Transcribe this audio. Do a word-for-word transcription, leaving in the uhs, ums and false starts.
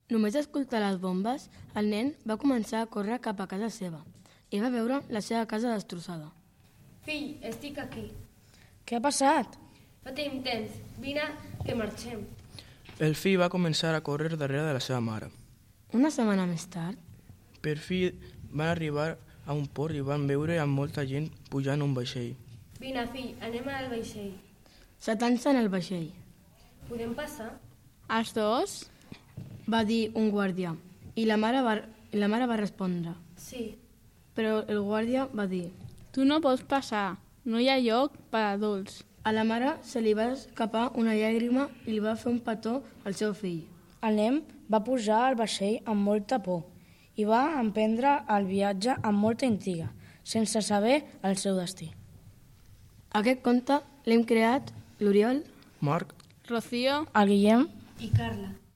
Només escoltar les bombes, el nen va començar a córrer cap a casa seva i va veure la seva casa destrossada. Fill, estic aquí. Què ha passat? No tenim temps. Vine, que marxem. El fill va començar a córrer darrere de la seva mare. Una setmana més tard, Per fi van arribar a un port i van veure amb molta gent pujant un vaixell. Vine, fill, anem al vaixell. s'atança en el vaixell. Podem passar? Els dos? Va dir un guàrdia i la mare va, i la mare va respondre. Sí. Però el guàrdia va dir: Tu no pots passar, no hi ha lloc per a adults. a la mare se li va escapar una llàgrima i li va fer un petó al seu fill. El nen va pujar al vaixell amb molta por i va emprendre el viatge amb molta intriga, sense saber el seu destí. Aquest conte l'hem creat l'Oriol, Marc, Rocío, El Guillem I Carla.